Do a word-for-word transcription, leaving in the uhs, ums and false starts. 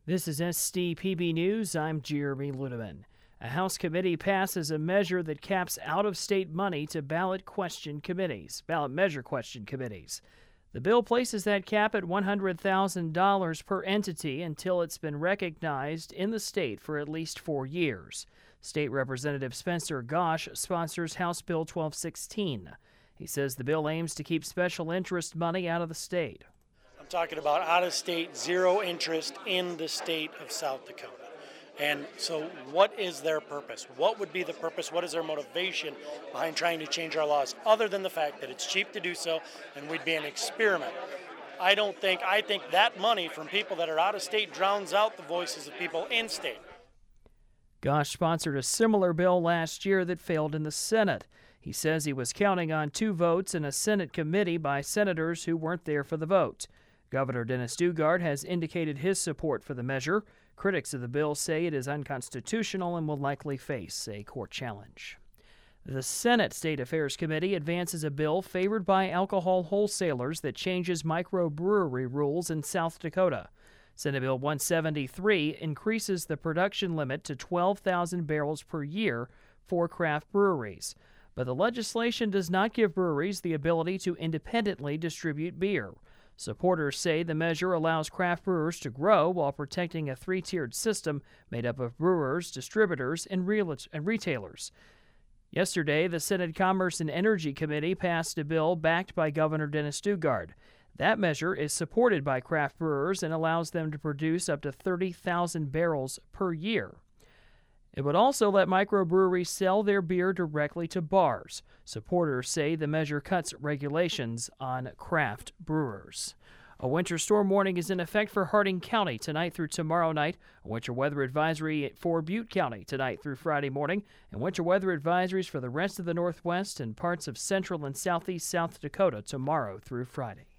This is S D P B News. I'm Jeremy Ludeman. A House committee passes a measure that caps out-of-state money to ballot question committees, ballot measure question committees. The bill places that cap at one hundred thousand dollars per entity until it's been recognized in the state for at least four years. State Representative Spencer Gosch sponsors House Bill twelve sixteen. He says the bill aims to keep special interest money out of the state. I'm talking about out-of-state zero interest in the state of South Dakota. And so what is their purpose? What would be the purpose? What is their motivation behind trying to change our laws, other than the fact that it's cheap to do so and we'd be an experiment? I don't think, I think that money from people that are out of state drowns out the voices of people in state. Gosch sponsored a similar bill last year that failed in the Senate. He says he was counting on two votes in a Senate committee by senators who weren't there for the vote. Governor Dennis Daugaard has indicated his support for the measure. Critics of the bill say it is unconstitutional and will likely face a court challenge. The Senate State Affairs Committee advances a bill favored by alcohol wholesalers that changes microbrewery rules in South Dakota. Senate Bill one seventy-three increases the production limit to twelve thousand barrels per year for craft breweries. But the legislation does not give breweries the ability to independently distribute beer. Supporters say the measure allows craft brewers to grow while protecting a three-tiered system made up of brewers, distributors, and, real- and retailers. Yesterday, the Senate Commerce and Energy Committee passed a bill backed by Governor Dennis Daugaard. That measure is supported by craft brewers and allows them to produce up to thirty thousand barrels per year. It would also let microbreweries sell their beer directly to bars. Supporters say the measure cuts regulations on craft brewers. A winter storm warning is in effect for Harding County tonight through tomorrow night. A winter weather advisory for Butte County tonight through Friday morning. And winter weather advisories for the rest of the Northwest and parts of central and southeast South Dakota tomorrow through Friday.